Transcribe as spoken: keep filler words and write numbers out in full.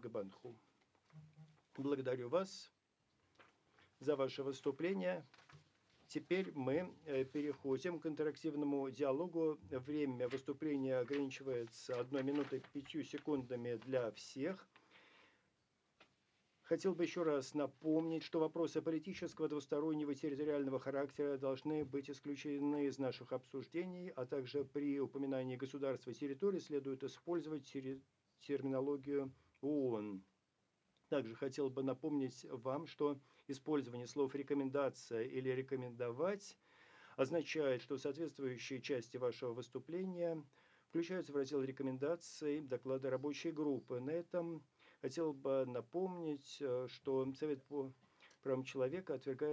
Бангабандху. Благодарю вас за ваше выступление. Теперь мы переходим к интерактивному диалогу. Время выступления ограничивается одной минутой пятью секундами для всех. Хотел бы еще раз напомнить, что вопросы политического, двустороннего и территориального характера должны быть исключены из наших обсуждений, а также при упоминании государства и территории следует использовать терминологию ООН. Также хотел бы напомнить вам, что использование слов «рекомендация» или «рекомендовать» означает, что соответствующие части вашего выступления включаются в раздел рекомендаций доклада рабочей группы. На этом хотел бы напомнить, что Совет по правам человека отвергает